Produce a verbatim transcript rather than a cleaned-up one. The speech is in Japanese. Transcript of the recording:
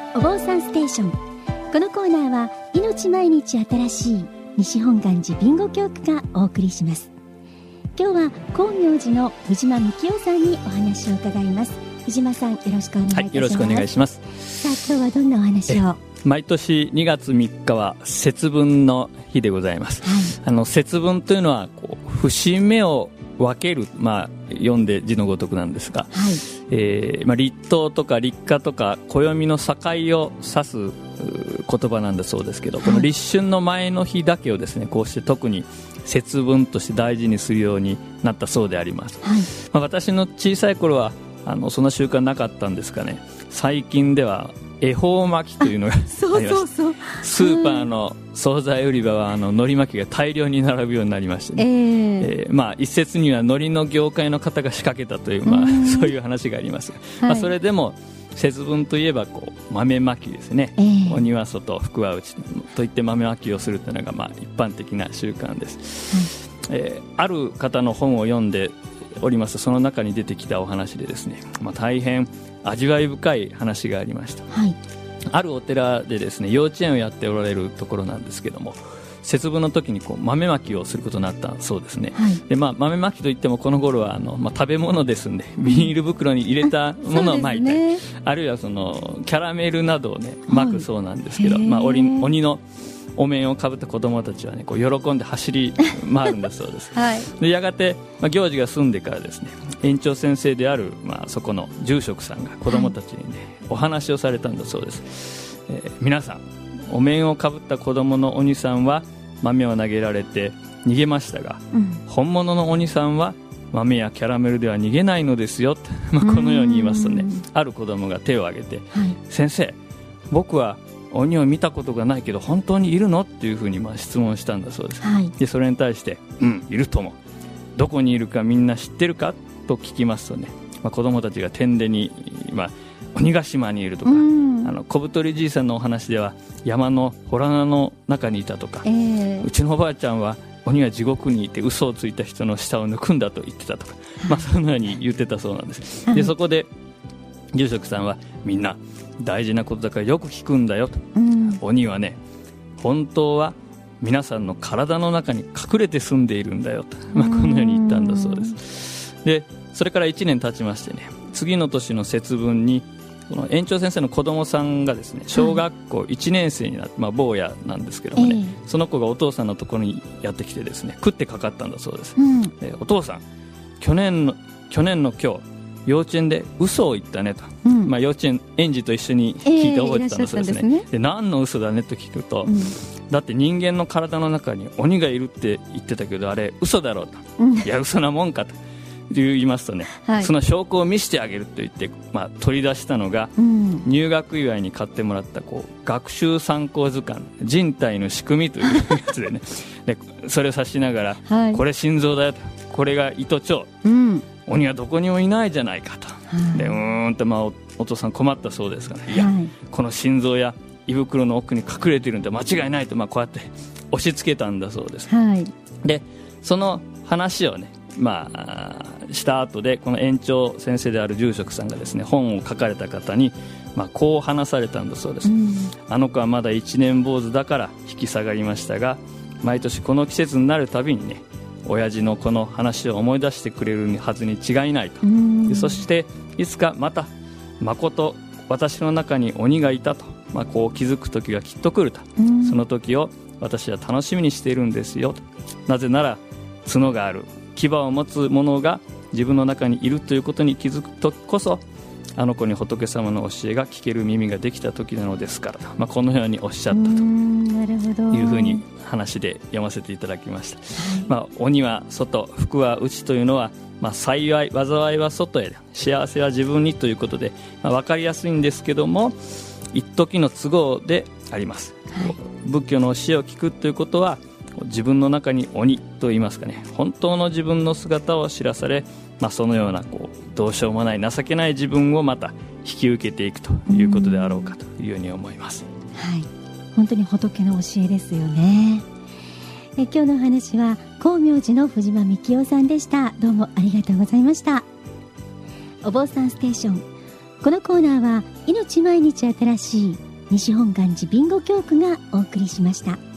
お坊さんステーション。このコーナーは命毎日新しい西本願寺ビンゴ教区がお送りします。今日は光明寺の藤間幹夫さんにお話を伺います。藤間さん、よろしくお願いいたします。 はい、よろしくお願いします。 さあ、今日はどんなお話を？ 毎年にがつみっかは節分の日でございます、はい、あの節分というのはこう節目を分ける、まあ、読んで字のごとくなんですが、はい、えーまあ、立冬とか立夏とか暦の境を指す言葉なんだそうですけど、はい、この立春の前の日だけをですね、こうして特に節分として大事にするようになったそうであります、はい、まあ、私の小さい頃はあのそんな習慣なかったんですかね。最近では恵方巻きというのがありました。そうそうそう、スーパーの惣菜売り場はあの海苔巻きが大量に並ぶようになりましてね、えーえーまあ、一説には海苔の業界の方が仕掛けたという、まあ、そういう話があります、はい、まあ、それでも節分といえばこう豆巻きですね、えー、鬼は外福は内といって豆巻きをするというのがまあ一般的な習慣です、はい、えー、ある方の本を読んでおります。その中に出てきたお話でですね、まあ、大変味わい深い話がありました、はい、あるお寺でですね、幼稚園をやっておられるところなんですけども、節分の時にこう豆まきをすることになったそうですね、はい、で、まあ、豆まきといってもこの頃はあの、まあ、食べ物ですんでビニール袋に入れたものを巻いたり、ね、あるいはそのキャラメルなどを、ね、巻くそうなんですけど、はい、まあ、鬼, 鬼のお面をかぶった子供たちは、ね、こう喜んで走り回るんだそうです、はい、でやがて、まあ、行事が済んでからですね、園長先生である、まあ、そこの住職さんが子供たちに、ね、はい、お話をされたんだそうです、えー、皆さん、お面をかぶった子供の鬼さんは豆を投げられて逃げましたが、うん、本物の鬼さんは豆やキャラメルでは逃げないのですよ、まあ、このように言いますとね、ある子供が手を挙げて、はい、先生、僕は鬼を見たことがないけど本当にいるのっていうふうにまあ質問したんだそうです、はい、でそれに対して、うん、いるとも、どこにいるかみんな知ってるかと聞きますとね、まあ、子供たちが天でに、まあ、鬼ヶ島にいるとか、あの小太りじいさんのお話では山の洞穴の中にいたとか、えー、うちのおばあちゃんは鬼は地獄にいて嘘をついた人の舌を抜くんだと言ってたとか、まあ、そのように言ってたそうなんです、はい、でそこで住職さんは、みんな大事なことだからよく聞くんだよと、うん、鬼はね、本当は皆さんの体の中に隠れて住んでいるんだよと、まあ、このように言ったんだそうです。でそれからいちねん経ちましてね、次の年の節分にこの園長先生の子供さんがですね、小学校いちねん生になって、まあ、坊やなんですけどもね、えー、その子がお父さんのところにやってきてですね、食ってかかったんだそうです、うん、でお父さん、去年の去年の今日幼稚園で嘘を言ったねと、うん、まあ、幼稚園園児と一緒に聞いて覚えてたんだそうですね、えー、でで何の嘘だねと聞くと、うん、だって人間の体の中に鬼がいるって言ってたけどあれ嘘だろうと、うん、いや嘘なもんかと言いますとね、はい、その証拠を見せてあげると言って、まあ、取り出したのが、うん、入学祝いに買ってもらったこう学習参考図鑑人体の仕組みというやつでねでそれを指しながら、はい、これ心臓だよと、これが糸腸、うん、鬼はどこにもいないじゃないかと、はい、でうーんと、まあ、お, お父さん困ったそうですが、ね、いや、はい、この心臓や胃袋の奥に隠れているんで間違いないと、まあ、こうやって押し付けたんだそうです、はい、でその話をね、まあ、した後でこの園長先生である住職さんがですね、本を書かれた方に、まあ、こう話されたんだそうです、うん、あの子はまだ一年坊主だから引き下がりましたが、毎年この季節になるたびにね、親父のこの話を思い出してくれるはずに違いないと、うん、でそしていつかまた誠私の中に鬼がいたと、まあ、こう気づく時がきっと来ると、うん、その時を私は楽しみにしているんですよと、なぜなら角がある牙を持つ者が自分の中にいるということに気づくときこそ、あの子に仏様の教えが聞ける耳ができた時なのですからと、まあ、このようにおっしゃったというふうに話で読ませていただきました、はい、まあ、鬼は外福は内というのは、まあ、幸い災いは外へ幸せは自分にということで、まあ、分かりやすいんですけども一時の都合であります、はい、仏教の教えを聞くということは自分の中に鬼といいますかね、本当の自分の姿を知らされ、まあ、そのようなこうどうしようもない情けない自分をまた引き受けていくということであろうかというように思います、 はい、本当に仏の教えですよね。え今日のお話は光明寺の藤間幹夫さんでした。どうもありがとうございました。お坊さんステーション、 このコーナーは命毎日新しい西本願寺ビンゴ教区がお送りしました。